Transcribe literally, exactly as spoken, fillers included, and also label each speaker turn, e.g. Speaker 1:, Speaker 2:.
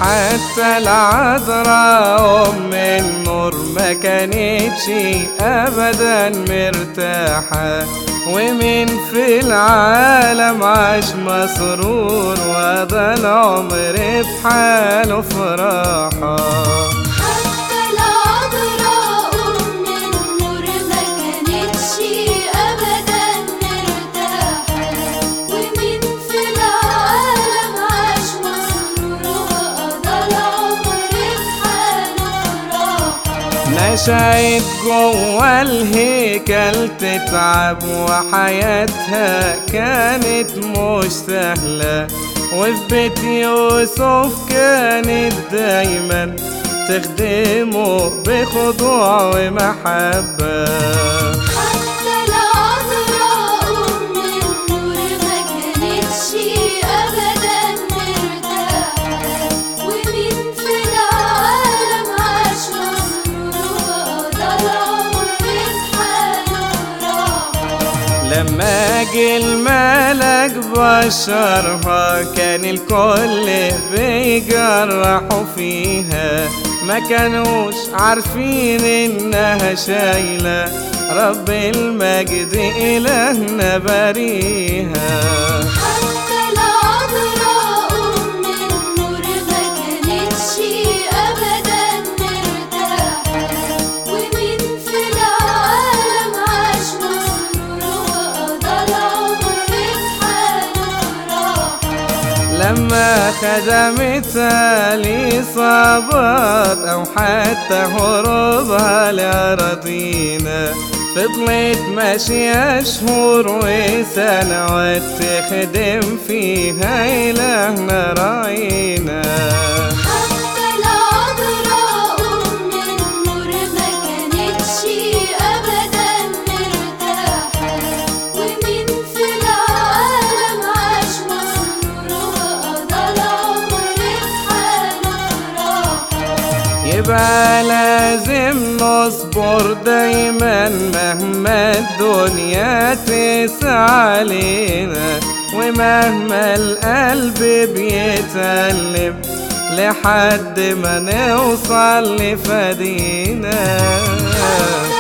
Speaker 1: حتى العذراء أم النور ما كانتش أبدا مرتاحة، ومين في العالم عاش مسرور وقضى العمر في حاله في
Speaker 2: حتى العذراء أم النور ما كانتش أبدا مرتاحة، ومين في العالم عاش مسرور وقضى العمر في حاله في راحة.
Speaker 1: نشأت جوا الهيكل تتعب وحياتها كانت مش سهلة، وفي بيت يوسف كانت دايما تخدمه بخضوع ومحبة.
Speaker 2: حتى العذراء أم النور ما كانتش أبدا مرتاحة، ومين في العالم عاش مسرور وقضى العمر في حاله في راحة.
Speaker 1: لما جه الملك بشرها كان الكل بيجرحوا فيها، ما كانوش عارفين انها شايلة رب المجد إلهنا بريها.
Speaker 2: حتى العذراء أم النور ما كانتش أبدا مرتاحة، ومين في العالم عاش مسرور وقضى العمر في حاله في راحة.
Speaker 1: لما خدمتها لإصابات أو حتى هروبها لأراضينا، فضلت ماشية شهور وسنوات تخدم فيها إلهنا راعينا.
Speaker 2: حتى العذراء أم النور ما كانتش أبدا مرتاحة، ومين في العالم عاش مسرور وقضى العمر في حاله في راحة.
Speaker 1: يبقى لازم نصبر دايما مهما الدنيا تسعى علينا، ومهما القلب بيتألم لحد ما نوصل لفدينا.